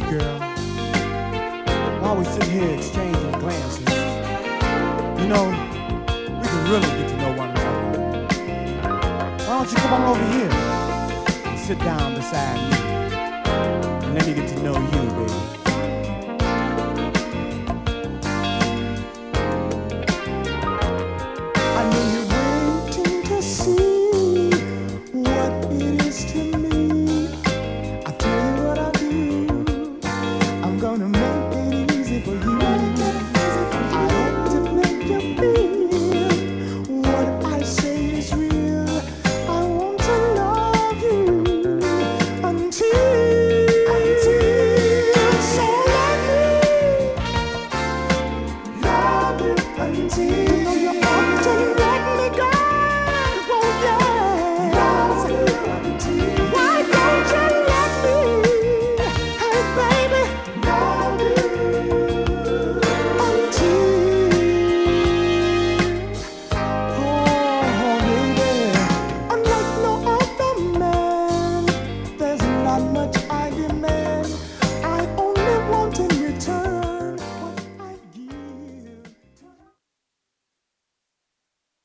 girl, while we sit here exchanging glances, you know, we can really get to know one another. Why don't you come on over here and sit down beside me?